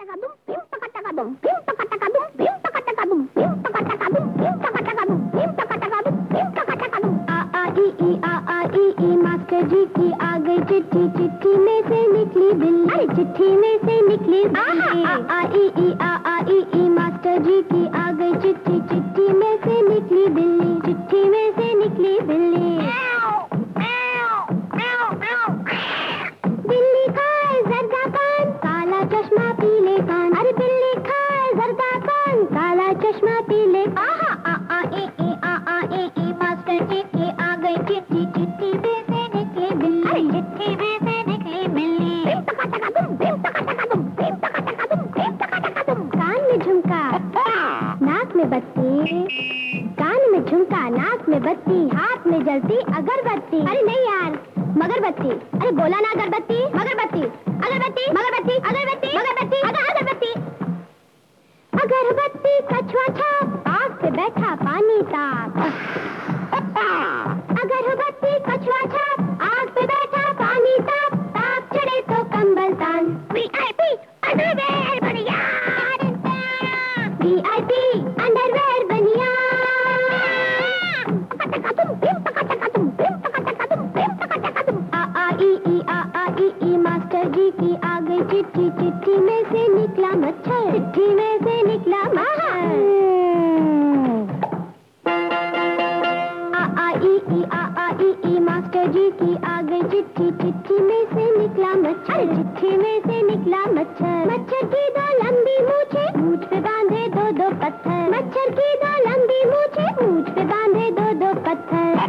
Master ji की आ गई चिट्ठी, चिट्ठी में से निकली बिल्ली, चिट्ठी में से निकली बिल्ली। मास्टर जी की आ गई चिट्ठी, चिट्ठी में से निकली बिल्ली, चिट्ठी में से निकली बिल्ली। बिल्ली खाए जर्दा पान, काला चश्मा पीले कान। अरे बिल्ली खाए जर्दा पान, काला चश्मा पीले। मास्टर जी की आ गई चिट्ठी, चिट्ठी में से निकली बिल्ली, चिट्ठी में से निकली बिल्ली। कान में झुमका, नाक में बत्ती, कान में झुमका, नाक में बत्ती, हाथ में जलती अगरबत्ती। अरे नहीं यार, मगरबत्ती। अरे बोला ना अगरबत्ती, मगरबत्ती, अगरबत्ती, मगरबत्ती, अगरबत्ती, मगरबत्ती, अगरबत्ती। अगरबत्ती कछुआ छाप, आग पे बैठा पानी ताप। अगरबत्ती कछुआ छाप, आग पे बैठा पानी ताप, ताप चढ़े तो कंबल तान। VIP अंडरवेयर बनिया, VIP अंडरवेयर बनिया। मास्टर जी की आ गई चिट्ठी, चिट्ठी में से निकला मच्छर, चिट्ठी में से निकला मच्छर। मास्टर जी की आ गई चिट्ठी, चिट्ठी में से निकला मच्छर, चिट्ठी में से निकला मच्छर। मच्छर की दो लंबी मूछे, मूछ पे बांधे दो दो पत्थर। मच्छर की दो लंबी मूछे, मूछ पे बांधे दो दो पत्थर।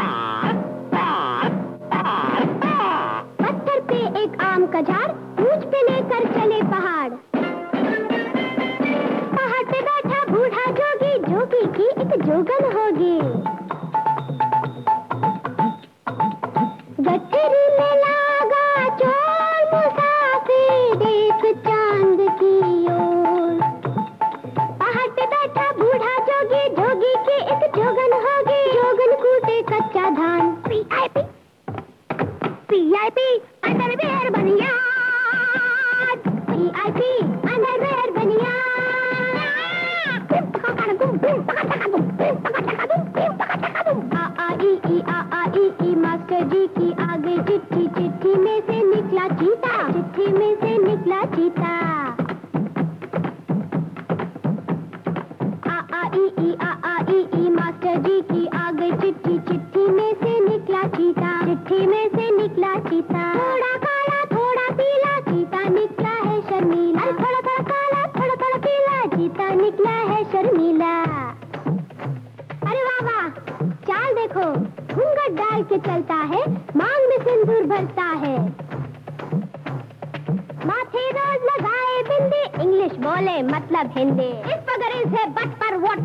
पत्थर पे एक आम का झाड़, मूछ पे लेकर चले पहाड़। पहाड़ पे बैठा बूढ़ा जोगी, जोगी की एक जोगन होगी। गठरी में लागा चोर मुसाफिर, देख चांद की ओर। पहाड़ पे बैठा बूढ़ा जोगी, जोगी की एक जोगन होगी। जोगन कूटे कच्चा धान। VIP अंडरवेयर बनिया, VIP अंडरवेयर बनिया। मास्टर जी की आ गई चिट्ठी, चिट्ठी में से निकला चीता, चिट्ठी में से निकला चीता। मास्टर जी की आ गई चिट्ठी, चिट्ठी में से निकला चीता, चिट्ठी में से निकला चीता। थोड़ा काला थोड़ा पीला, चीता निकला है शर्मीला। थोड़ा थोड़ा काला थोड़ा थोड़ा पीला, चीता निकला है शर्मीला। अरे वाह वाह, चाल देखो, घूंघट डाल के चलता है, मांग में सिंदूर भरता है। माथे रोज लगाए बिंदी, इंग्लिश बोले मतलब हिंदी। इस पगड़ी से बट पर वोट